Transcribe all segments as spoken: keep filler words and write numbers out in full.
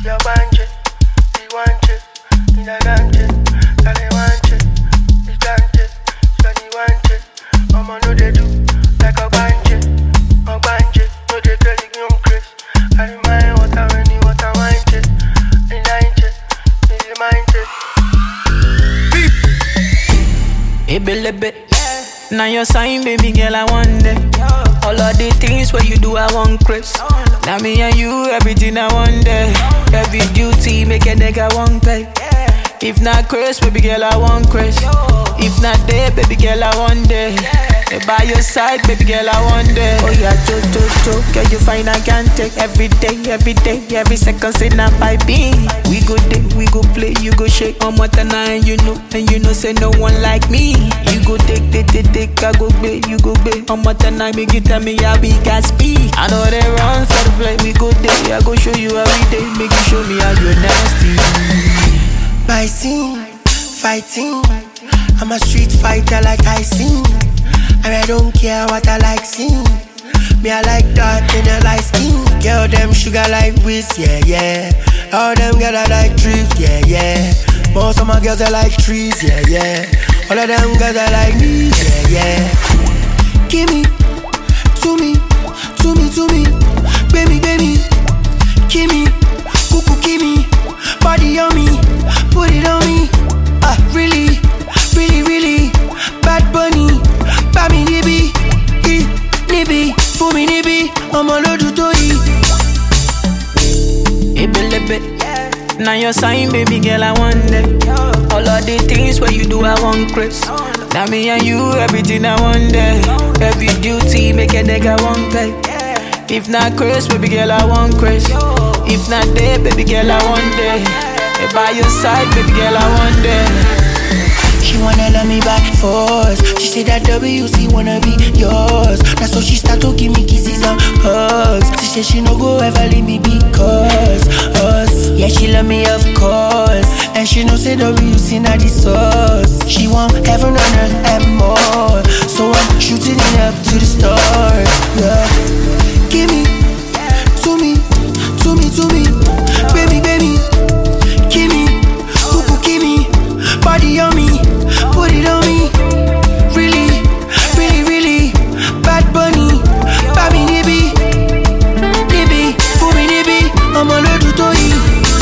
You want it, you want it, you don't want it, and they want it, you want it, so you want it. Mama know they do like a bandit, a bandit. No they tell you young Chris. I remind what I when you what I want it, you like it, you mind it. Hey, baby, now your sign, baby girl, I want it. All of the things where you do, I want Chris. Now me and you, everything I want there. Every duty, make a nigga want pay. If not Chris, baby girl, I want Chris. If not there, baby girl, I want there. By your side, baby girl, I want there. Oh yeah, cho cho cho, girl you find I can take every day, every day, every second say not by me. We go day, we go play, you go shake on what and I and you know, and you know say no one like me. You go take, take, take, take, I go bay, you go bay. On what and I make you tell me how we got speed. I know they run for the play, we go day, I go show you every day, make you show me how you're nasty. By scene, fighting, I'm a street fighter like Tyson. And I don't care what I like seeing. Me I like dark and I like skin. Girl them sugar like whiz, yeah, yeah. All them girls I like trees, yeah, yeah. Most of my girls I like trees, yeah, yeah. All of them girls I like me, yeah, yeah. Give me, to me, to me, to me. Baby, baby, give me, cuckoo, give me. Body on me, put it on me. Ah, really, really, really. Bad bunny. Bami nibi, i, nibi, fumi nibi, I'ma load you to eat. Hey, baby, now your sign, baby girl, I want it. All of the things where you do, I want Chris. Now me and you, everything I want there. Every duty, make a nigga want pay. If not Chris, baby girl, I want Chris. If not there, baby girl, I want there. By your side, baby girl, I want there. She wanna love me back force. She said that W C wanna be yours. That's so she start to give me kisses and hugs. She said she no go ever leave me because us. Yeah, she love me of course. And she know say W C not the source. She want heaven on earth and more. So I'm shooting it up to the stars. Yeah. Give me, to me, to me, to me. Baby, baby, give me, cuckoo, give me. Body on me. Put it on me, really, really, really. Bad bunny, Bami nibi, nibi, fumi nibi, I'ma load you to eat.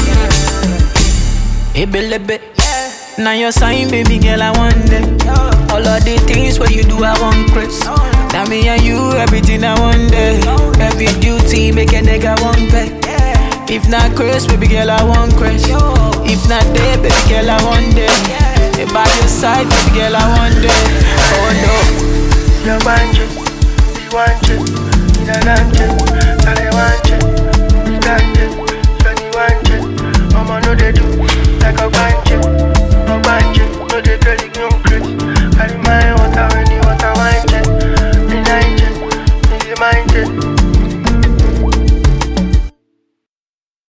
Hey, baby, now your sign, baby girl, I want it. All of the things where you do, I want Chris. Now me and you, everything I want there. Every duty, make a nigga want pay. If not Chris, baby girl, I want Chris. If not there, baby girl, I want there. By your side, baby girl, I want it. Oh no. You want it, you want it, you don't want it, and I want it.